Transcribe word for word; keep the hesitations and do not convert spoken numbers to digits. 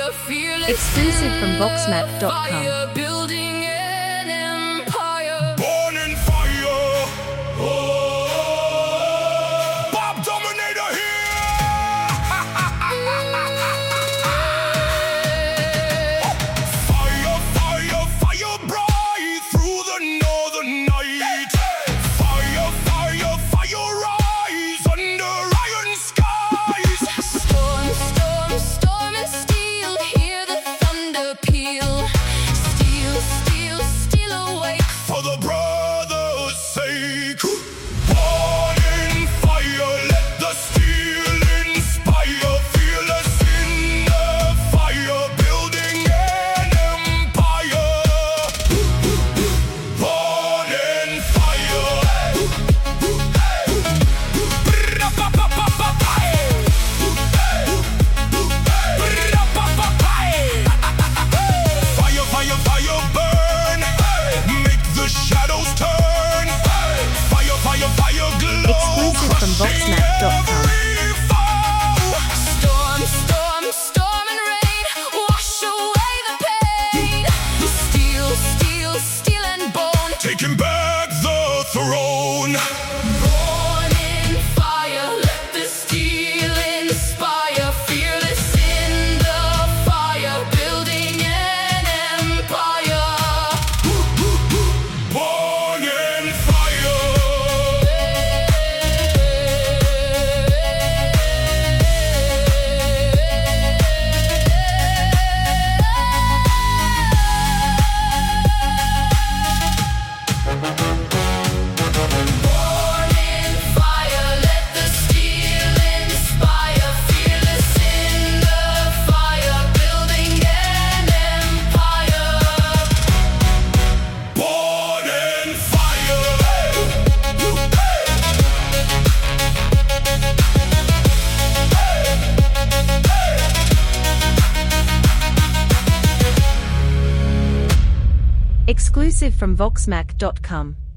Exclusive from voxmac dot com. Building an empire. Born in fire. Oh, Bob Dominator here. Fire, fire, fire bright through the northern night. Fire, fire, fire rise under iron skies. Storm, storm, storm and steel. Hear the thunder peal. Steal, steal, steal away. For the brothers' sake. Born in fire, let the steel inspire. Fearless in the fire, building an empire. Born in fire. Fire, fire, fire, burn. Make the shadows turn. Fire, fire, fire, glow. Exclusive from voxmac dot com. Every foe. Storm, storm, storm and rain. Wash away the pain. Steel, steel, steel and bone. Taking back the throne. Born in fire, let the steel inspire. Fearless in the fire, building an empire. Born in fire. Born in fire, let the steel inspire. Fearless in the fire, building an empire. Born in fire. Exclusive from voxmac dot com.